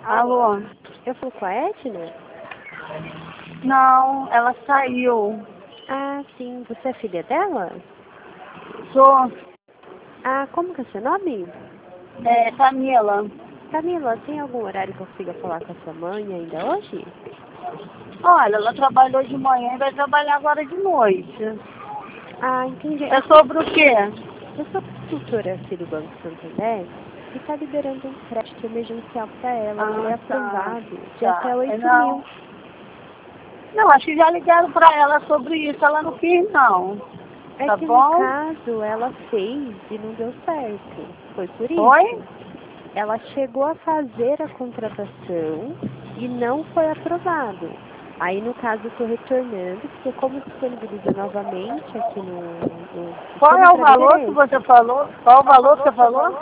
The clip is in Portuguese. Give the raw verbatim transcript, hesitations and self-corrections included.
Alô? Eu falo com a Edna? Não, ela saiu. Ah, sim. Você é filha dela? Sou, Ah, como que é seu nome? é, Camila. Camila, tem algum horário que eu consiga falar com a sua mãe ainda hoje? Olha, ela trabalhou de manhã e vai trabalhar agora de noite. Ah, entendi. É sobre o quê? Eu sou consultora aqui do Banco Santander e está liberando um crédito emergencial para ela, que ele é Ah, tá. aprovado de Tá. até É, oito Não, mil. não, acho que já ligaram pra ela sobre isso. Ela não quis, não. É Tá que no bom? caso ela fez e não deu certo. Foi por Oi? isso. Ela chegou a fazer a contratação e não foi aprovado. Aí, no caso, eu estou retornando, porque como disponibiliza novamente aqui no, no Qual é sistema o para valor que liberar. você falou? Qual o valor que você falou?